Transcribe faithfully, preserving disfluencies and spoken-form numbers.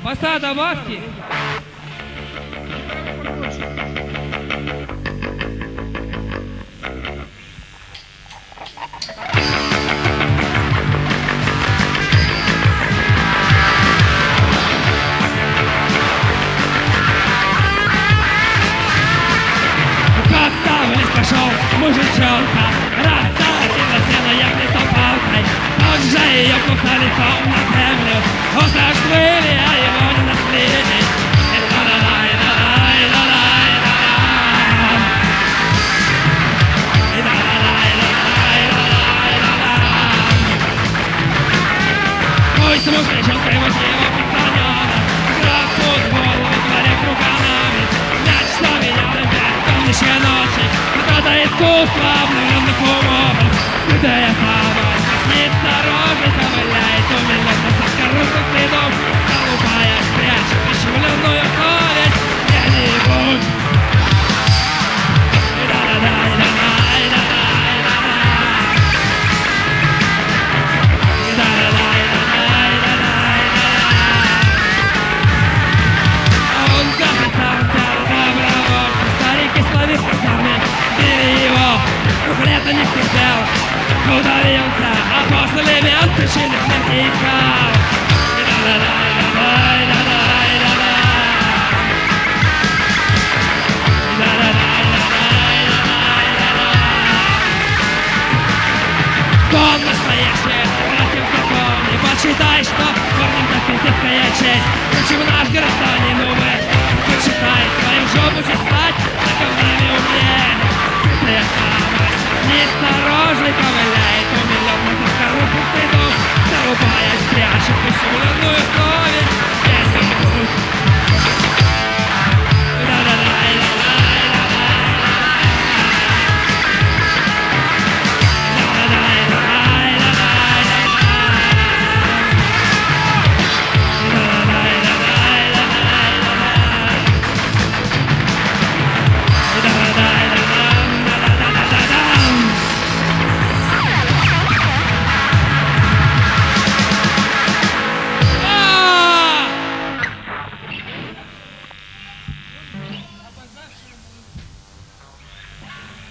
Фасад добавьте. Пошел мужичонка, рассадила сено, як листопалкой. Он же ее кухна лицом на землю, усаживали, а его не наследили. Пусть мужичонка его с него поклонена, графут голову во дворе круганами, мяч славяня на бесконечной ночи. Это искусство обновленных умов, где я сама снится розы, ковыляет умиленно со скоростных следов, голубая прячет ощемленную совесть где-нибудь. Он записался добровольцем, старик и славик пацаны. Лето не терпел, удавился, а после мент причины смерти искал. Он настоящий, братьев закон, не почитай, что корнем капитанская честь. Почему наш гражданин, увы, почитай свою жопу чесать, на коврами умнее. Ты самый неосторожный, ковыляет умиленно со скорлупу стыдов, зарубаясь, прячет ущемленную совесть.